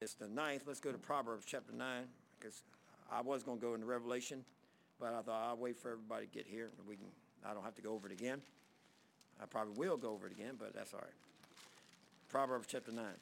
August the 9th. Let's go to Proverbs chapter 9, because I was going to go into Revelation, but I thought I'll wait for everybody to get here. And I don't have to go over it again. I probably will go over it again, but that's all right. Proverbs chapter 9.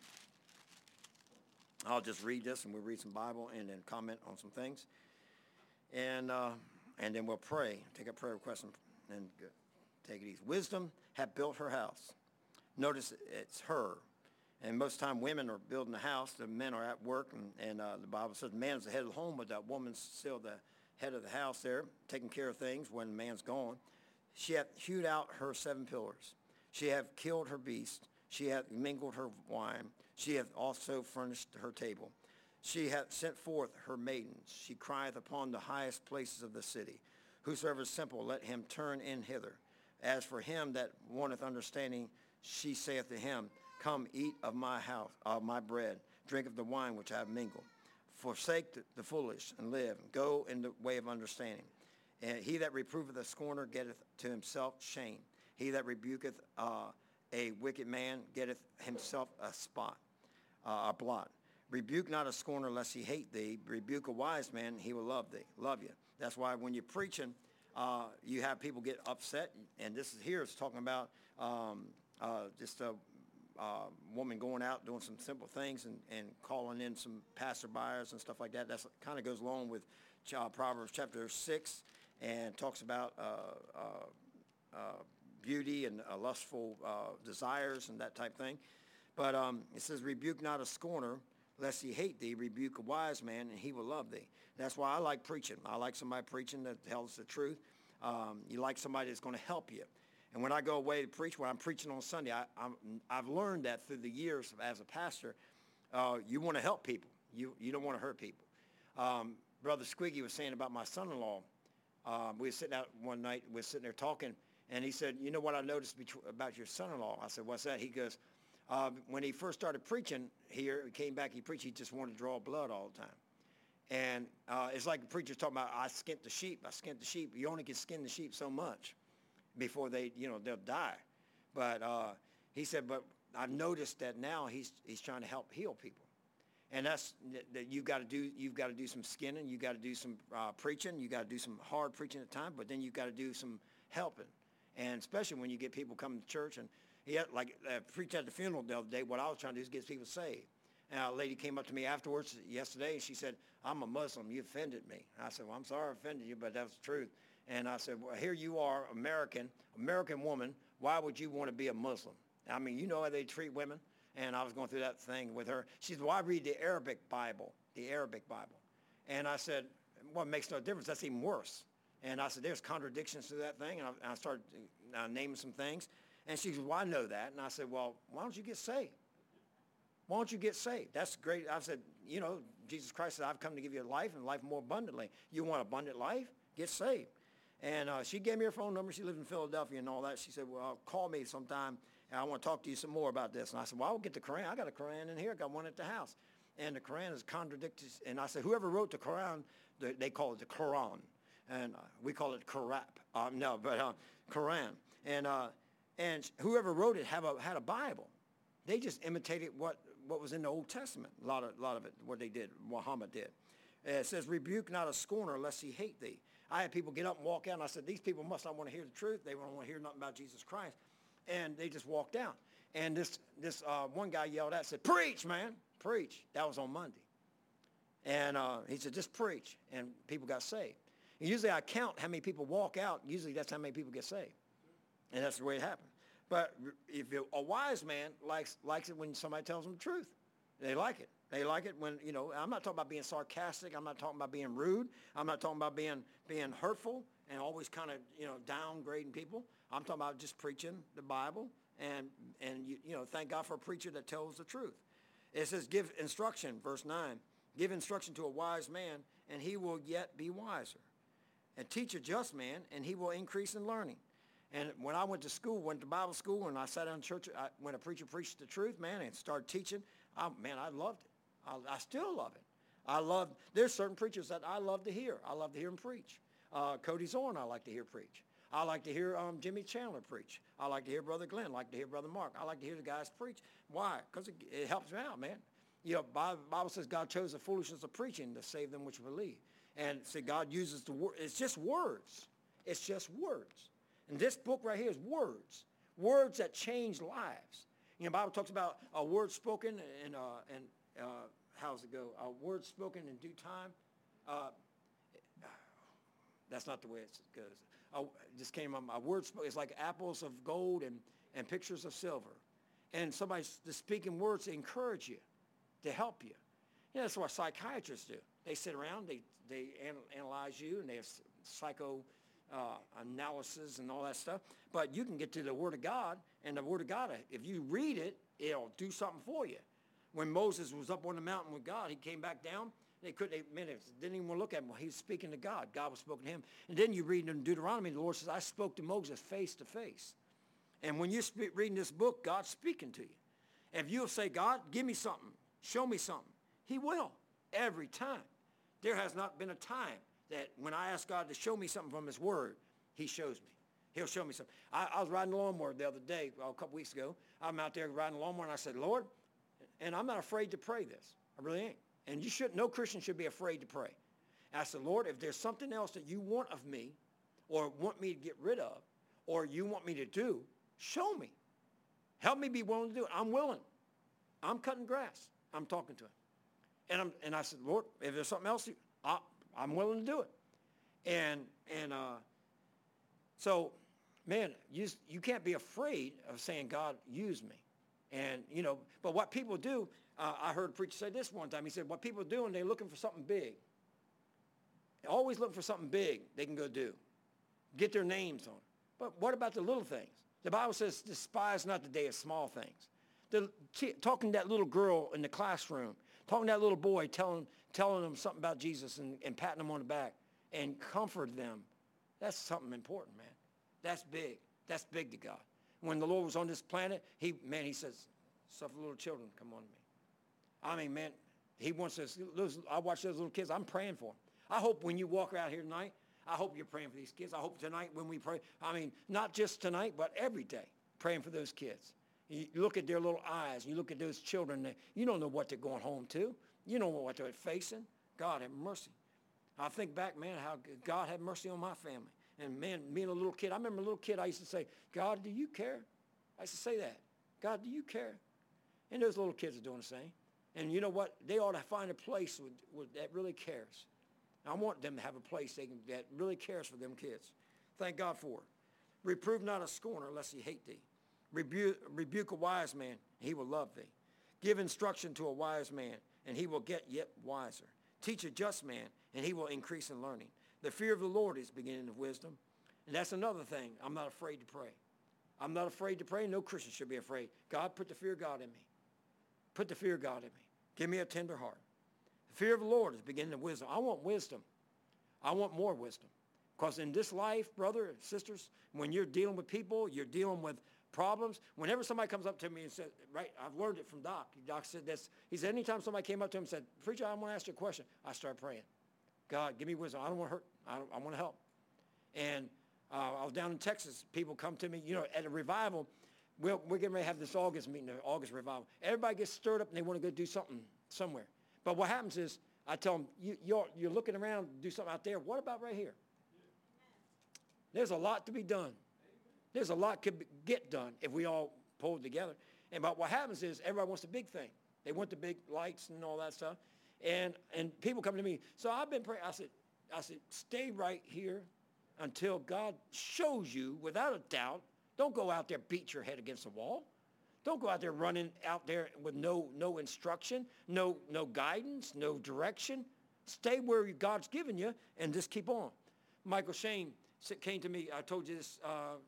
I'll just read this, and we'll read some Bible and then comment on some things. And then we'll pray, take a prayer request, and take it easy. Wisdom hath built her house. Notice it's her. And most of the time women are building the house, the men are at work, and the Bible says the man is the head of the home, but that woman's still the head of the house there, taking care of things when the man's gone. She hath hewed out her 7 pillars. She hath killed her beast. She hath mingled her wine. She hath also furnished her table. She hath sent forth her maidens. She crieth upon the highest places of the city. Whosoever is simple, let him turn in hither. As for him that wanteth understanding, she saith to him, come, eat of my house, of my bread, drink of the wine which I have mingled. Forsake the foolish and live. Go in the way of understanding. And he that reproveth a scorner getteth to himself shame. He that rebuketh a wicked man getteth himself a blot. Rebuke not a scorner lest he hate thee. Rebuke a wise man, he will love you. That's why when you're preaching, you have people get upset. And this is here, it's talking about just a woman going out doing some simple things and calling in some passerbyers and stuff like that. That kind of goes along with Proverbs chapter 6 and talks about beauty and lustful desires and that type thing. But it says, rebuke not a scorner, lest he hate thee. Rebuke a wise man, and he will love thee. That's why I like preaching. I like somebody preaching that tells the truth. You like somebody that's going to help you. And when I go away to preach, when I'm preaching on Sunday, I've learned that through the years as a pastor, you want to help people. You don't want to hurt people. Brother Squiggy was saying about my son-in-law. We were sitting out one night, we were sitting there talking, and he said, you know what I noticed about your son-in-law? I said, what's that? He goes, when he first started preaching here, he came back, he preached, he just wanted to draw blood all the time. And it's like the preacher's talking about, I skinned the sheep. You only can skin the sheep so much before they'll die. But he said, but I've noticed that now he's trying to help heal people. And that's that you've got to do some skinning, you've got to do some preaching, you got to do some hard preaching at times, but then you've got to do some helping. And especially when you get people coming to church, and he had, preached at the funeral the other day, what I was trying to do is get people saved. And a lady came up to me afterwards yesterday, and she said, I'm a Muslim, you offended me. I said, well, I'm sorry I offended you, but that's the truth. And I said, well, here you are, American woman, why would you want to be a Muslim? I mean, you know how they treat women? And I was going through that thing with her. She said, well, I read the Arabic Bible. And I said, well, it makes no difference. That's even worse. And I said, there's contradictions to that thing. And I started naming some things. And she said, well, I know that. And I said, well, why don't you get saved? Why don't you get saved? That's great. I said, Jesus Christ said, I've come to give you life and life more abundantly. You want abundant life? Get saved. And she gave me her phone number. She lives in Philadelphia and all that. She said, well, call me sometime, and I want to talk to you some more about this. And I said, well, I'll get the Quran. I got a Quran in here. I got one at the house. And the Quran is contradicted. And I said, whoever wrote the Quran, they call it the Quran. And we call it Quran. Quran. And whoever wrote it had a Bible. They just imitated what was in the Old Testament. A lot of it, what they did, Muhammad did. It says, rebuke not a scorner lest he hate thee. I had people get up and walk out, and I said, these people must not want to hear the truth. They don't want to hear nothing about Jesus Christ. And they just walked out. And this one guy yelled out, said, preach, man, preach. That was on Monday. And he said, just preach. And people got saved. And usually I count how many people walk out. Usually that's how many people get saved. And that's the way it happened. But if a wise man likes it when somebody tells them the truth. They like it. They like it when, I'm not talking about being sarcastic. I'm not talking about being rude. I'm not talking about being hurtful and always kind of, downgrading people. I'm talking about just preaching the Bible and thank God for a preacher that tells the truth. It says, give instruction, verse 9. Give instruction to a wise man, and he will yet be wiser. And teach a just man, and he will increase in learning. And when I went to Bible school, and I sat in church, when a preacher preached the truth, man, and started teaching, I loved it. I still love it. There's certain preachers that I love to hear. I love to hear him preach. Cody Zorn I like to hear preach. I like to hear Jimmy Chandler preach. I like to hear Brother Glenn. I like to hear Brother Mark. I like to hear the guys preach. Why? Because it helps me out, man. You know, Bible says God chose the foolishness of preaching to save them which believe. And so God uses the word. It's just words. It's just words. And this book right here is words. Words that change lives. You know, the Bible talks about a word spoken and how's it go? A word spoken in due time. That's not the way it goes. Just came on my word. It's like apples of gold and pictures of silver. And somebody's speaking words to encourage you, to help you. You know, that's what psychiatrists do. They sit around, they analyze you, and they have analysis and all that stuff. But you can get to the Word of God, and the Word of God, if you read it, it'll do something for you. When Moses was up on the mountain with God, he came back down. They didn't even want to look at him. He was speaking to God. God was speaking to him. And then you read in Deuteronomy, the Lord says, I spoke to Moses face to face. And when you're reading this book, God's speaking to you. If you'll say, God, give me something, show me something, he will every time. There has not been a time that when I ask God to show me something from his word, he shows me. He'll show me something. I was riding a lawnmower the other day, a couple weeks ago. I'm out there riding a lawnmower, and I said, Lord, and I'm not afraid to pray this. I really ain't. And no Christian should be afraid to pray. And I said, Lord, if there's something else that you want of me or want me to get rid of or you want me to do, show me. Help me be willing to do it. I'm willing. I'm cutting grass. I'm talking to him. And I said, Lord, if there's something else, I'm willing to do it. And so, man, you can't be afraid of saying, God, use me. And, you know, but what people do, I heard a preacher say this one time. He said, what people do, and they're looking for something big. They're always looking for something big they can go do. Get their names on it. But what about the little things? The Bible says, despise not the day of small things. Talking to that little girl in the classroom, talking to that little boy, telling them something about Jesus and patting them on the back and comfort them. That's something important, man. That's big. That's big to God. When the Lord was on this planet, he says, suffer little children, come on to me. I mean, man, he wants us. I watch those little kids. I'm praying for them. I hope when you walk out here tonight, I hope you're praying for these kids. I hope tonight when we pray, I mean, not just tonight, but every day, praying for those kids. You look at their little eyes. You look at those children. You don't know what they're going home to. You don't know what they're facing. God have mercy. I think back, man, how God had mercy on my family. And, man, being a little kid, I remember a little kid, I used to say, God, do you care? I used to say that. God, do you care? And those little kids are doing the same. And you know what? They ought to find a place that really cares. I want them to have a place that really cares for them kids. Thank God for it. Reprove not a scorner lest he hate thee. Rebuke a wise man, and he will love thee. Give instruction to a wise man, and he will get yet wiser. Teach a just man, and he will increase in learning. The fear of the Lord is the beginning of wisdom. And that's another thing. I'm not afraid to pray. I'm not afraid to pray. No Christian should be afraid. God, put the fear of God in me. Put the fear of God in me. Give me a tender heart. The fear of the Lord is the beginning of wisdom. I want wisdom. I want more wisdom. Because in this life, brother and sisters, when you're dealing with people, you're dealing with problems. Whenever somebody comes up to me and says, right, I've learned it from Doc. Doc said this. He said, anytime somebody came up to him and said, preacher, I want to ask you a question, I start praying. God, give me wisdom. I don't want to hurt. I want to help. And I was down in Texas. People come to me, you know, at a revival. We're getting ready to have this August meeting, the August revival. Everybody gets stirred up and they want to go do something somewhere. But what happens is I tell them, you're looking around to do something out there. What about right here? There's a lot to be done. There's a lot could get done if we all pulled together. But what happens is everybody wants the big thing. They want the big lights and all that stuff. And people come to me. So I've been praying. I said, stay right here until God shows you without a doubt. Don't go out there, beat your head against the wall. Don't go out there running out there with no instruction, no guidance, no direction. Stay where God's given you and just keep on. Michael Shane came to me. I told you this,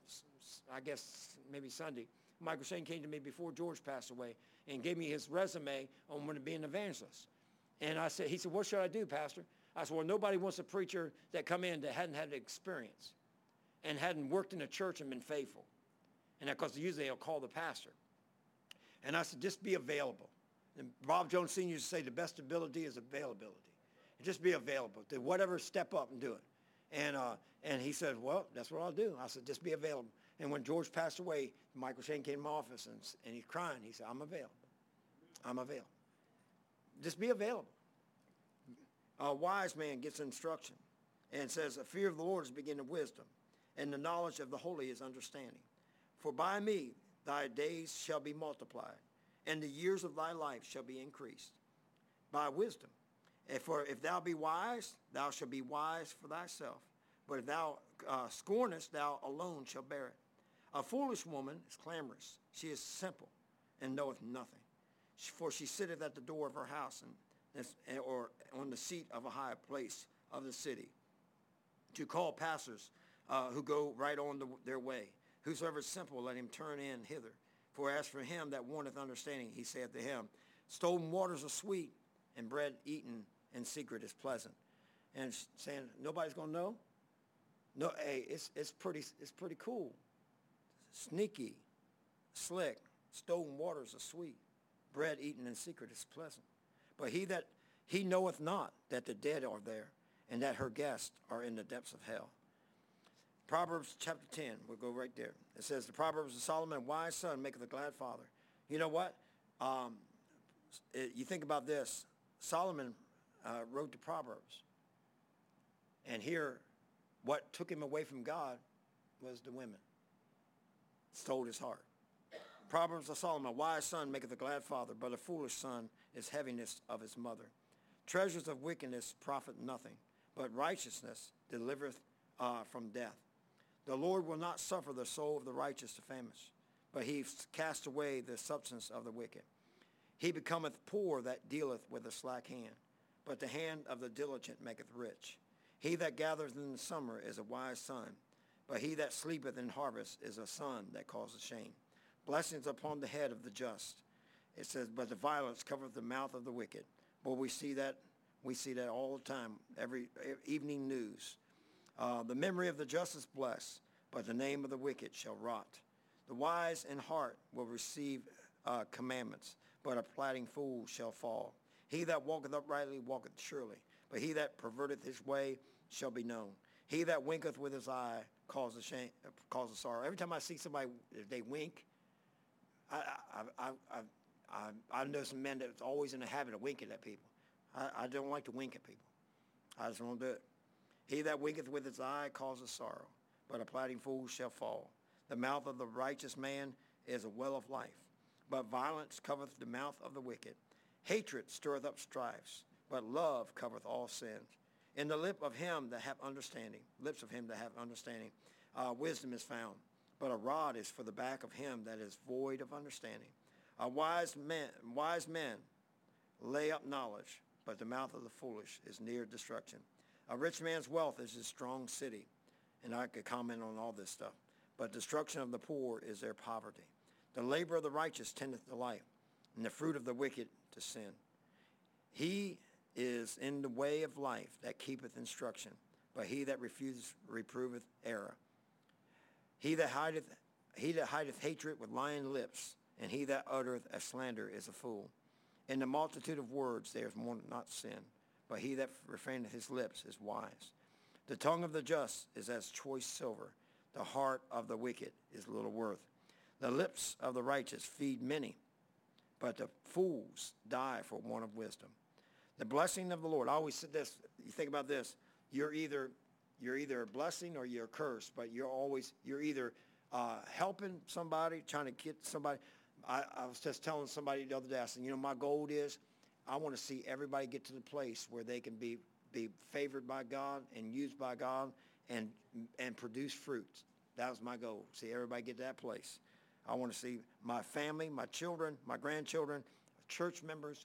I guess maybe Sunday. Michael Shane came to me before George passed away and gave me his resume on when to be an evangelist. And he said, what should I do, Pastor? I said, well, nobody wants a preacher that come in that hadn't had experience and hadn't worked in a church and been faithful. And because usually they'll call the pastor. And I said, just be available. And Bob Jones Sr. used to say the best ability is availability. And just be available to whatever, step up and do it. And he said, well, that's what I'll do. I said, just be available. And when George passed away, Michael Shane came to my office and he's crying. He said, I'm available. I'm available. just be available. A wise man gets instruction and says, the fear of the Lord is the beginning of wisdom, and the knowledge of the holy is understanding. For by me thy days shall be multiplied, and the years of thy life shall be increased by wisdom. For if thou be wise, thou shalt be wise for thyself. But if thou scornest, thou alone shalt bear it. A foolish woman is clamorous. She is simple and knoweth nothing. For she sitteth at the door of her house, or on the seat of a high place of the city, to call passers who go right on their way. Whosoever is simple, let him turn in hither. For as for him that wanteth understanding, he saith to him, stolen waters are sweet, and bread eaten in secret is pleasant. And saying, nobody's going to know? No, hey, it's pretty cool. Sneaky, slick, stolen waters are sweet. Bread eaten in secret is pleasant. But he knoweth not that the dead are there, and that her guests are in the depths of hell. Proverbs chapter 10, we'll go right there. It says, the Proverbs of Solomon, a wise son maketh a glad father. You know what? You think about this. Solomon wrote the Proverbs. And here, what took him away from God was the women. Stole his heart. Proverbs of Solomon, a wise son maketh a glad father, but a foolish son is heaviness of his mother. Treasures of wickedness profit nothing, but righteousness delivereth from death. The Lord will not suffer the soul of the righteous to famish, but he cast away the substance of the wicked. He becometh poor that dealeth with a slack hand, but the hand of the diligent maketh rich. He that gathereth in the summer is a wise son, but he that sleepeth in harvest is a son that causeth shame. Blessings upon the head of the just. It says, but the violence covereth the mouth of the wicked. Boy, we see that all the time, every evening news. The memory of the just is blessed, but the name of the wicked shall rot. The wise in heart will receive commandments, but a prating fool shall fall. He that walketh uprightly walketh surely, but he that perverteth his way shall be known. He that winketh with his eye causes sorrow. Every time I see somebody, if they wink, I know some men that's always in the habit of winking at people. I don't like to wink at people. I just won't do it. He that winketh with his eye causes sorrow, but a prating fool shall fall. The mouth of the righteous man is a well of life, but violence covereth the mouth of the wicked. Hatred stirreth up strifes, but love covereth all sins. In the lips of him that have understanding, wisdom is found, but a rod is for the back of him that is void of understanding. Wise men lay up knowledge, but the mouth of the foolish is near destruction. A rich man's wealth is his strong city, and I could comment on all this stuff, but destruction of the poor is their poverty. The labor of the righteous tendeth to life, and the fruit of the wicked to sin. He is in the way of life that keepeth instruction, but he that refuseth reproveth error. He that hideth hatred with lying lips, and he that uttereth a slander is a fool. In the multitude of words there is more not sin, but he that refraineth his lips is wise. The tongue of the just is as choice silver. The heart of the wicked is little worth. The lips of the righteous feed many, but the fools die for want of wisdom. The blessing of the Lord. I always said this. You think about this. You're either a blessing or you're a curse, but you're either helping somebody, trying to get somebody. I was just telling somebody the other day, I said, my goal is I want to see everybody get to the place where they can be favored by God and used by God and produce fruits. That was my goal. See everybody get to that place. I want to see my family, my children, my grandchildren, church members,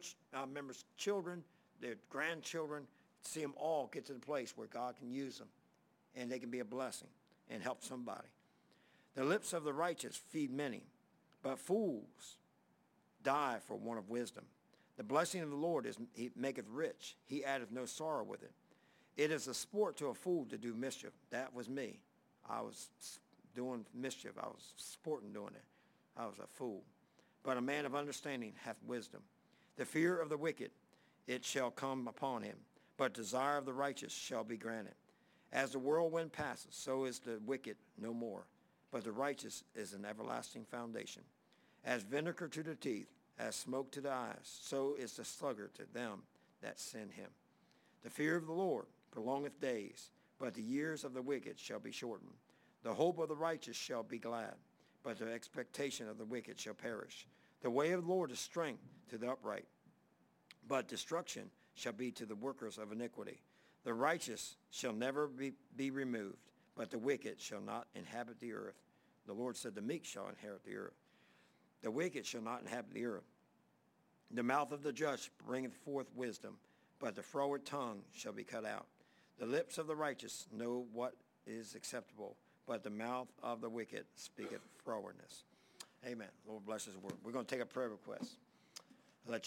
children, their grandchildren, see them all get to the place where God can use them and they can be a blessing and help somebody. The lips of the righteous feed many, but fools die for want of wisdom. The blessing of the Lord he maketh rich. He addeth no sorrow with it. It is a sport to a fool to do mischief. That was me. I was doing mischief. I was sporting doing it. I was a fool. But a man of understanding hath wisdom. The fear of the wicked, it shall come upon him, but desire of the righteous shall be granted. As the whirlwind passes, so is the wicked no more, but the righteous is an everlasting foundation. As vinegar to the teeth, as smoke to the eyes, so is the sluggard to them that send him. The fear of the Lord prolongeth days, but the years of the wicked shall be shortened. The hope of the righteous shall be glad, but the expectation of the wicked shall perish. The way of the Lord is strength to the upright, but destruction shall be to the workers of iniquity. The righteous shall never be removed, but the wicked shall not inhabit the earth. The Lord said, the meek shall inherit the earth. The wicked shall not inhabit the earth. The mouth of the just bringeth forth wisdom, but the froward tongue shall be cut out. The lips of the righteous know what is acceptable, but the mouth of the wicked speaketh frowardness. Amen. Lord bless his word. We're going to take a prayer request.